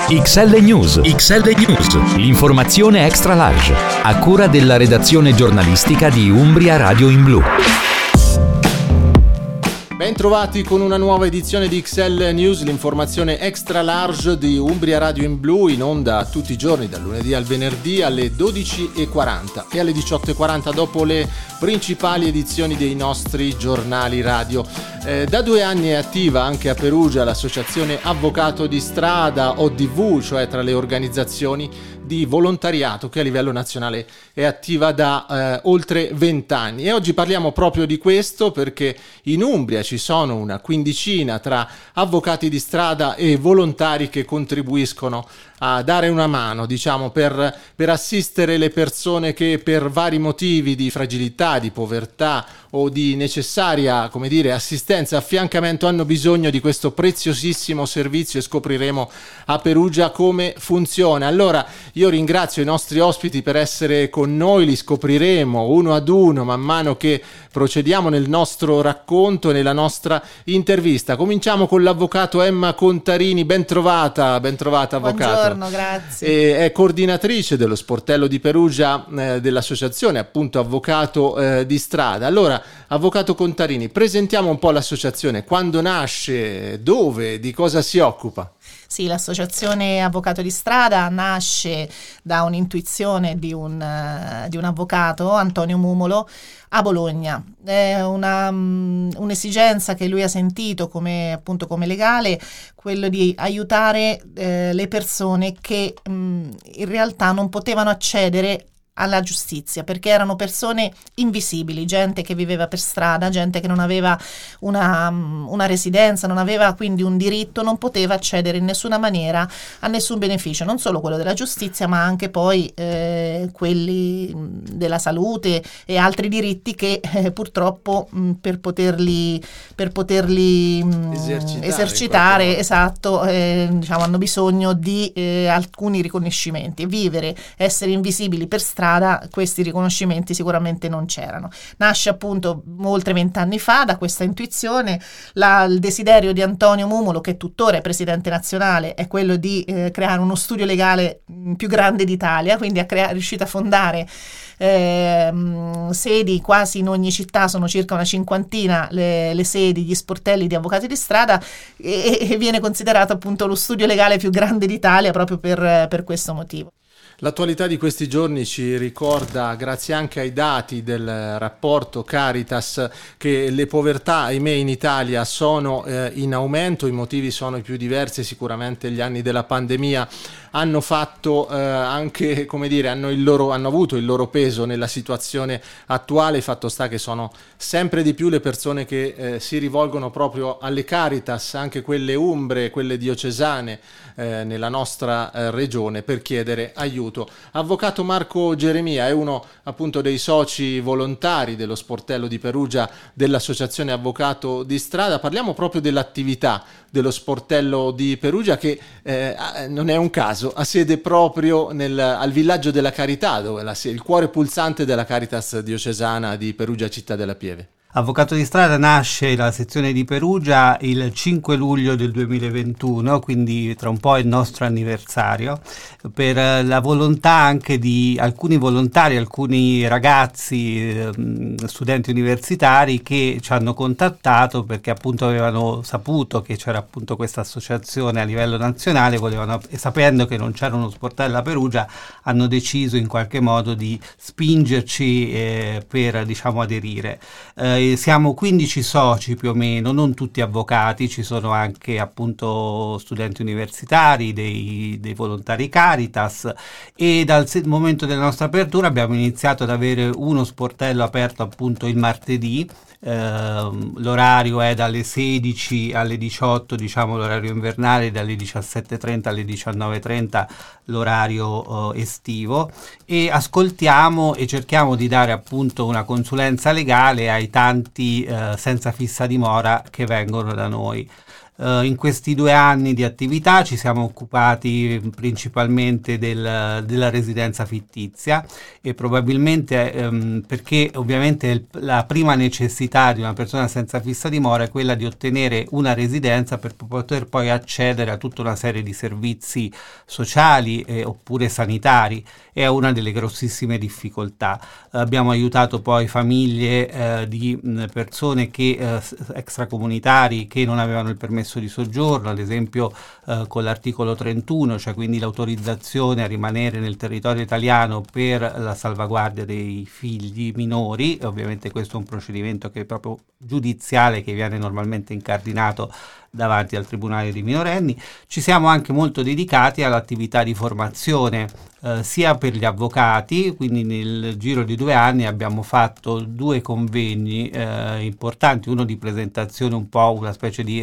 XL News. L'informazione extra large, a cura della redazione giornalistica di Umbria Radio in Blu. Ben trovati con una nuova edizione di XL News, l'informazione extra large di Umbria Radio in Blu, in onda tutti i giorni dal lunedì al venerdì alle 12:40 e alle 18:40 dopo le principali edizioni dei nostri giornali radio. Da 2 anni è attiva anche a Perugia l'associazione Avvocato di Strada, ODV, cioè tra le organizzazioni di volontariato che a livello nazionale è attiva da oltre 20 anni. E oggi parliamo proprio di questo perché in Umbria ci sono una quindicina tra avvocati di strada e volontari che contribuiscono a dare una mano, diciamo, per assistere le persone che per vari motivi di fragilità, di povertà o di necessaria, come dire, assistenza, affiancamento hanno bisogno di questo preziosissimo servizio, e scopriremo a Perugia come funziona. Allora io ringrazio i nostri ospiti per essere con noi, li scopriremo uno ad uno man mano che procediamo nel nostro racconto e nella nostra intervista. Cominciamo con l'avvocato Emma Contarini. Ben trovata avvocato. Buongiorno, grazie. È coordinatrice dello sportello di Perugia, dell'associazione appunto Avvocato di Strada. Allora, avvocato Contarini, presentiamo un po' l'associazione, quando nasce, dove, di cosa si occupa? Sì, l'associazione Avvocato di Strada nasce da un'intuizione di un avvocato, Antonio Mumolo, a Bologna. È un'esigenza che lui ha sentito come legale, quello di aiutare le persone che in realtà non potevano accedere alla giustizia, perché erano persone invisibili, gente che viveva per strada, gente che non aveva una residenza, non aveva quindi un diritto, non poteva accedere in nessuna maniera a nessun beneficio, non solo quello della giustizia ma anche poi quelli della salute e altri diritti che purtroppo per poterli esercitare esatto, diciamo, hanno bisogno di alcuni riconoscimenti. Vivere, essere invisibili per strada, questi riconoscimenti sicuramente non c'erano. Nasce appunto oltre 20 anni fa da questa intuizione. Il desiderio di Antonio Mumolo, che tuttora è presidente nazionale, è quello di creare uno studio legale più grande d'Italia, quindi è riuscito a fondare sedi quasi in ogni città, sono circa una 50 le sedi, gli sportelli di avvocati di strada, e viene considerato appunto lo studio legale più grande d'Italia proprio per questo motivo. L'attualità di questi giorni ci ricorda, grazie anche ai dati del rapporto Caritas, che le povertà, ahimè, in Italia sono in aumento. I motivi sono i più diversi, sicuramente gli anni della pandemia hanno fatto anche, come dire, hanno avuto il loro peso nella situazione attuale. Fatto sta che sono sempre di più le persone che si rivolgono proprio alle Caritas, anche quelle umbre, quelle diocesane nella nostra regione, per chiedere aiuto. Avvocato Marco Geremia è uno appunto dei soci volontari dello sportello di Perugia dell'associazione Avvocato di Strada. Parliamo proprio dell'attività dello sportello di Perugia, che non è un caso, ha sede proprio al villaggio della Carità, dove il cuore pulsante della Caritas diocesana di Perugia Città della Pieve. Avvocato di Strada nasce la sezione di Perugia il 5 luglio del 2021, quindi tra un po' è il nostro anniversario, per la volontà anche di alcuni volontari, alcuni ragazzi, studenti universitari che ci hanno contattato perché appunto avevano saputo che c'era appunto questa associazione a livello nazionale, e sapendo che non c'era uno sportello a Perugia, hanno deciso in qualche modo di spingerci per, diciamo, aderire. Siamo 15 soci più o meno, non tutti avvocati, ci sono anche appunto studenti universitari, dei volontari Caritas, e dal momento della nostra apertura abbiamo iniziato ad avere uno sportello aperto appunto il martedì. L'orario è dalle 16 alle 18, diciamo l'orario invernale, dalle 17:30 alle 19:30 l'orario estivo, e ascoltiamo e cerchiamo di dare appunto una consulenza legale ai tanti senza fissa dimora che vengono da noi. In questi 2 anni di attività ci siamo occupati principalmente della residenza fittizia, e probabilmente perché ovviamente la prima necessità di una persona senza fissa dimora è quella di ottenere una residenza per poter poi accedere a tutta una serie di servizi sociali oppure sanitari. È una delle grossissime difficoltà. Abbiamo aiutato poi famiglie di persone che extracomunitari che non avevano il permesso di soggiorno, ad esempio con l'articolo 31, cioè quindi l'autorizzazione a rimanere nel territorio italiano per la salvaguardia dei figli minori. Ovviamente questo è un procedimento che è proprio giudiziale, che viene normalmente incardinato davanti al Tribunale dei minorenni. Ci siamo anche molto dedicati all'attività di formazione sia per gli avvocati, quindi nel giro di 2 anni abbiamo fatto 2 convegni importanti, uno di presentazione, un po' una specie di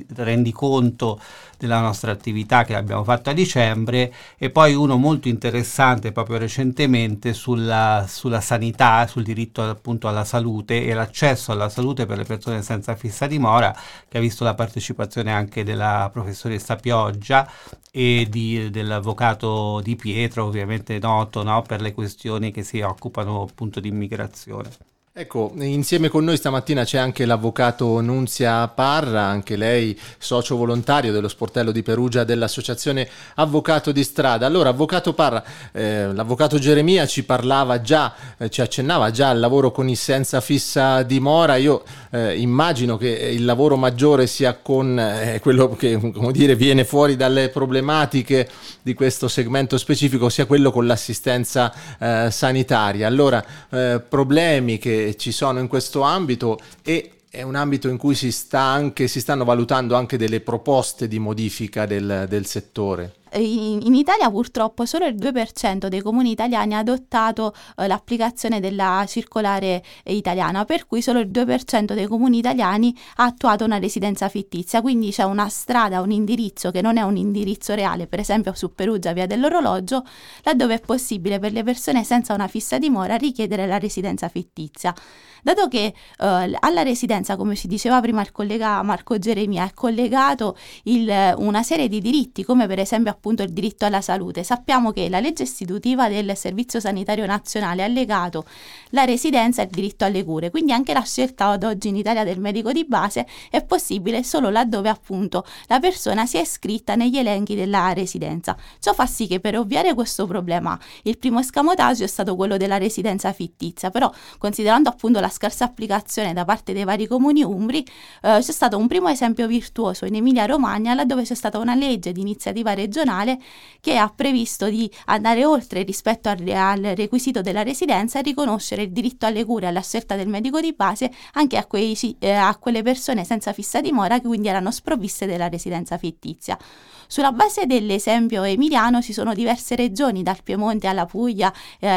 rendiconto della nostra attività che abbiamo fatto a dicembre, e poi uno molto interessante proprio recentemente sulla sanità, sul diritto appunto alla salute e l'accesso alla salute per le persone senza fissa dimora, che ha visto la partecipazione anche della professoressa Pioggia e dell'avvocato Di Pietro, ovviamente noto, no, per le questioni che si occupano appunto di immigrazione. Ecco, insieme con noi stamattina c'è anche l'avvocato Nunzia Parra, anche lei socio volontario dello sportello di Perugia dell'associazione Avvocato di Strada. Allora, avvocato Parra, l'avvocato Geremia ci parlava già, ci accennava già al lavoro con i senza fissa dimora. Io immagino che il lavoro maggiore sia con quello che, come dire, viene fuori dalle problematiche di questo segmento specifico, sia quello con l'assistenza sanitaria. Allora, problemi che ci sono in questo ambito, e è un ambito in cui si stanno valutando anche delle proposte di modifica del settore. In Italia purtroppo solo il 2% dei comuni italiani ha adottato l'applicazione della circolare italiana, per cui solo il 2% dei comuni italiani ha attuato una residenza fittizia, quindi c'è una strada, un indirizzo che non è un indirizzo reale, per esempio su Perugia via dell'Orologio, laddove è possibile per le persone senza una fissa dimora richiedere la residenza fittizia. Dato che alla residenza, come ci diceva prima il collega Marco Geremia, è collegato una serie di diritti, come per esempio appunto il diritto alla salute, sappiamo che la legge istitutiva del Servizio Sanitario Nazionale ha legato la residenza e il diritto alle cure, quindi anche la scelta ad oggi in Italia del medico di base è possibile solo laddove appunto la persona sia iscritta negli elenchi della residenza. Ciò fa sì che, per ovviare questo problema, il primo escamotaggio è stato quello della residenza fittizia, però considerando appunto la scarsa applicazione da parte dei vari comuni umbri, c'è stato un primo esempio virtuoso in Emilia-Romagna, laddove c'è stata una legge di iniziativa regionale che ha previsto di andare oltre rispetto al requisito della residenza e riconoscere il diritto alle cure e alla scelta del medico di base anche a quelle persone senza fissa dimora che quindi erano sprovviste della residenza fittizia. Sulla base dell'esempio emiliano ci sono diverse regioni, dal Piemonte alla Puglia,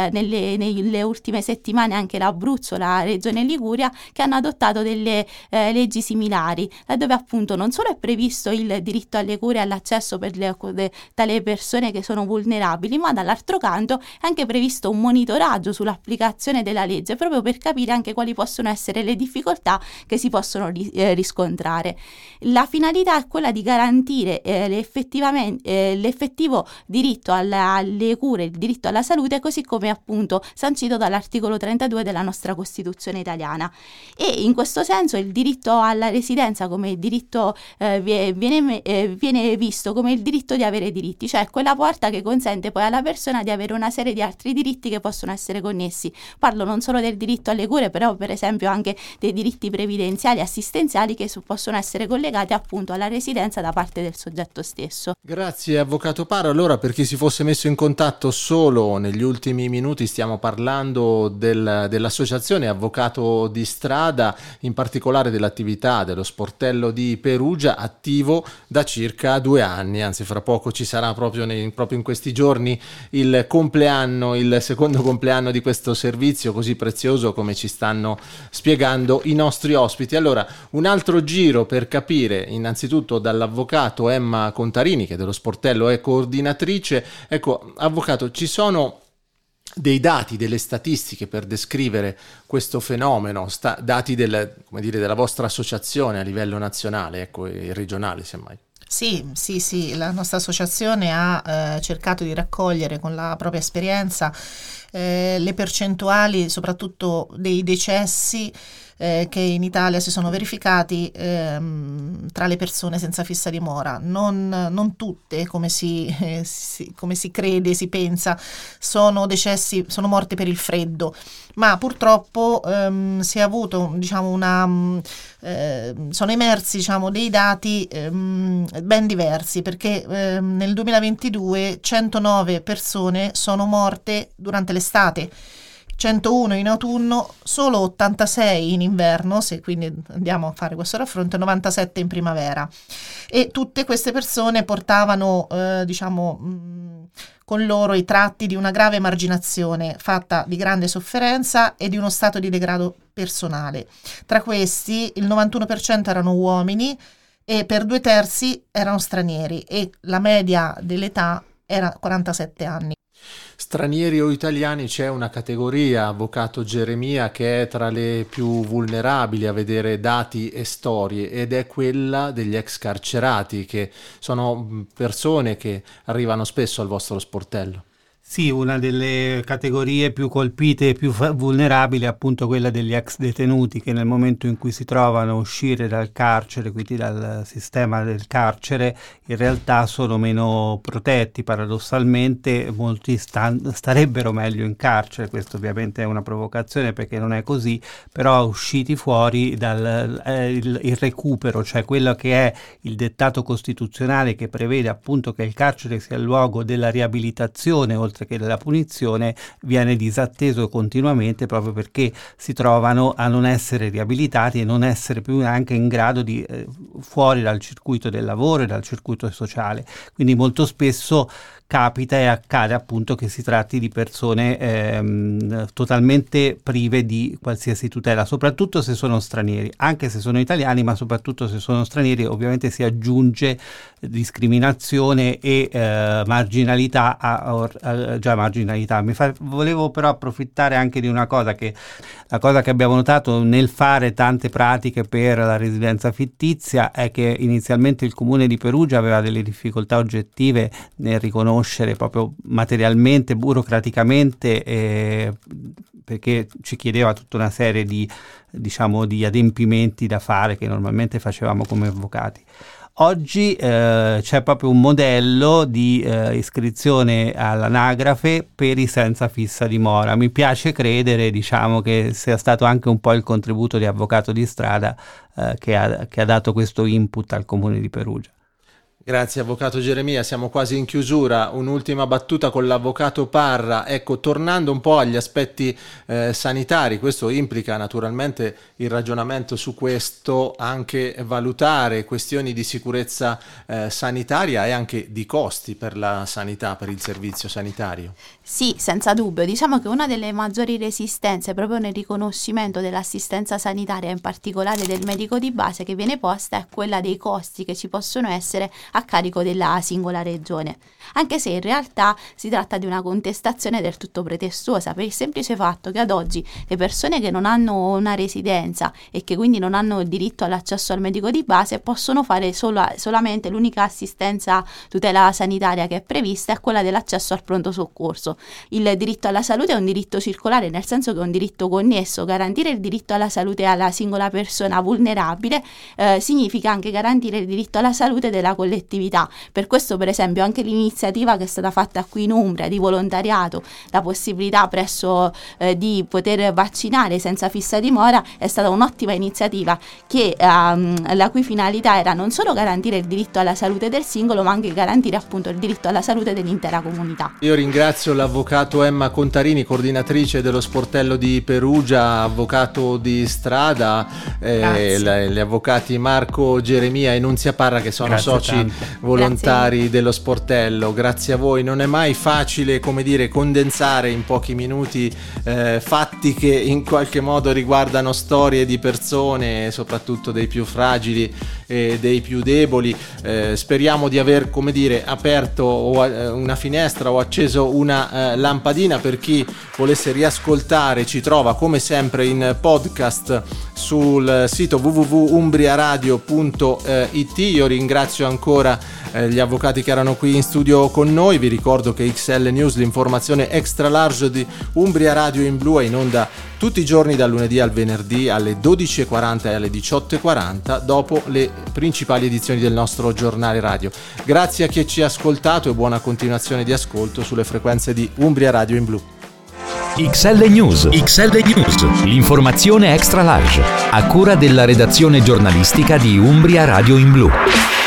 nelle ultime settimane anche l'Abruzzo, la regione Liguria, che hanno adottato delle leggi similari, laddove appunto non solo è previsto il diritto alle cure e all'accesso per tale persone che sono vulnerabili, ma dall'altro canto è anche previsto un monitoraggio sull'applicazione della legge, proprio per capire anche quali possono essere le difficoltà che si possono riscontrare. La finalità è quella di garantire l'effettivo diritto alle cure, il diritto alla salute, così come appunto sancito dall'articolo 32 della nostra Costituzione italiana. E in questo senso il diritto alla residenza come diritto viene visto come il diritto di avere diritti, cioè quella porta che consente poi alla persona di avere una serie di altri diritti che possono essere connessi. Parlo non solo del diritto alle cure, però per esempio anche dei diritti previdenziali e assistenziali che possono essere collegati appunto alla residenza da parte del soggetto stesso. Grazie avvocato Parra. Allora, per chi si fosse messo in contatto solo negli ultimi minuti, stiamo parlando dell'associazione Avvocato di Strada, in particolare dell'attività dello sportello di Perugia, attivo da circa 2 anni, anzi fra poco ci sarà proprio in questi giorni il secondo compleanno di questo servizio così prezioso, come ci stanno spiegando i nostri ospiti. Allora, un altro giro per capire innanzitutto dall'avvocato Emma Contarini, che dello sportello è coordinatrice. Ecco, avvocato, ci sono dei dati, delle statistiche per descrivere questo fenomeno, dati della vostra associazione a livello nazionale, ecco, e regionale semmai. Sì, la nostra associazione ha cercato di raccogliere con la propria esperienza le percentuali soprattutto dei decessi che in Italia si sono verificati tra le persone senza fissa dimora. Non tutte, come si crede, si pensa, sono morte per il freddo, ma purtroppo si è avuto, diciamo, sono emersi, diciamo, dei dati ben diversi, perché nel 2022 109 persone sono morte durante l'estate, 101 in autunno, solo 86 in inverno, se quindi andiamo a fare questo raffronto, 97 in primavera. E tutte queste persone portavano, con loro i tratti di una grave emarginazione fatta di grande sofferenza e di uno stato di degrado personale. Tra questi il 91% erano uomini e per 2/3 erano stranieri, e la media dell'età era 47 anni. Stranieri o italiani, c'è una categoria, avvocato Geremia, che è tra le più vulnerabili a vedere dati e storie, ed è quella degli ex carcerati, che sono persone che arrivano spesso al vostro sportello. Sì, una delle categorie più colpite e più vulnerabili è appunto quella degli ex detenuti, che nel momento in cui si trovano a uscire dal carcere, quindi dal sistema del carcere, in realtà sono meno protetti. Paradossalmente molti starebbero meglio in carcere. Questo ovviamente è una provocazione, perché non è così, però usciti fuori il recupero, cioè quello che è il dettato costituzionale che prevede appunto che il carcere sia il luogo della riabilitazione oltre che della punizione, viene disatteso continuamente, proprio perché si trovano a non essere riabilitati e non essere più neanche in grado di fuori dal circuito del lavoro e dal circuito sociale. Quindi molto spesso capita e accade appunto che si tratti di persone totalmente prive di qualsiasi tutela, soprattutto se sono stranieri, anche se sono italiani, ma soprattutto se sono stranieri ovviamente si aggiunge discriminazione e marginalità già marginalità. Volevo però approfittare anche di una cosa, che la cosa che abbiamo notato nel fare tante pratiche per la residenza fittizia è che inizialmente il Comune di Perugia aveva delle difficoltà oggettive nel riconoscere proprio materialmente, burocraticamente, perché ci chiedeva tutta una serie di adempimenti da fare che normalmente facevamo come avvocati. Oggi c'è proprio un modello di iscrizione all'anagrafe per i senza fissa dimora. Mi piace credere, che sia stato anche un po' il contributo di Avvocato di Strada che ha dato questo input al Comune di Perugia. Grazie avvocato Geremia, siamo quasi in chiusura. Un'ultima battuta con l'avvocato Parra. Ecco, tornando un po' agli aspetti sanitari, questo implica naturalmente il ragionamento su questo, anche valutare questioni di sicurezza sanitaria e anche di costi per la sanità, per il servizio sanitario. Sì, senza dubbio. Diciamo che una delle maggiori resistenze proprio nel riconoscimento dell'assistenza sanitaria, in particolare del medico di base, che viene posta è quella dei costi che ci possono essere a carico della singola regione, anche se in realtà si tratta di una contestazione del tutto pretestuosa, per il semplice fatto che ad oggi le persone che non hanno una residenza e che quindi non hanno il diritto all'accesso al medico di base possono fare solamente l'unica assistenza tutela sanitaria che è prevista è quella dell'accesso al pronto soccorso. Il diritto alla salute è un diritto circolare, nel senso che è un diritto connesso. Garantire il diritto alla salute alla singola persona vulnerabile significa anche garantire il diritto alla salute della collettività. Per questo, per esempio, anche l'iniziativa che è stata fatta qui in Umbria di volontariato, la possibilità presso di poter vaccinare senza fissa dimora, è stata un'ottima iniziativa che la cui finalità era non solo garantire il diritto alla salute del singolo, ma anche garantire appunto il diritto alla salute dell'intera comunità. Io ringrazio l'avvocato Emma Contarini, coordinatrice dello sportello di Perugia, avvocato di Strada, gli avvocati Marco Geremia e Nunzia Parra, che sono soci volontari dello sportello. Matteo, grazie a voi. Non è mai facile, come dire, condensare in pochi minuti fatti che in qualche modo riguardano storie di persone, soprattutto dei più fragili e dei più deboli. Speriamo di aver, come dire, aperto una finestra o acceso una lampadina per chi volesse riascoltare. Ci trova come sempre in podcast sul sito www.umbriaradio.it. Io ringrazio ancora gli avvocati che erano qui in studio con noi. Vi ricordo che XL News, l'informazione extra large di Umbria Radio in Blu, è in onda tutti i giorni dal lunedì al venerdì alle 12.40 e alle 18.40 dopo le principali edizioni del nostro giornale radio. Grazie a chi ci ha ascoltato e buona continuazione di ascolto sulle frequenze di Umbria Radio in Blu. XL News, l'informazione extra large, a cura della redazione giornalistica di Umbria Radio in Blu.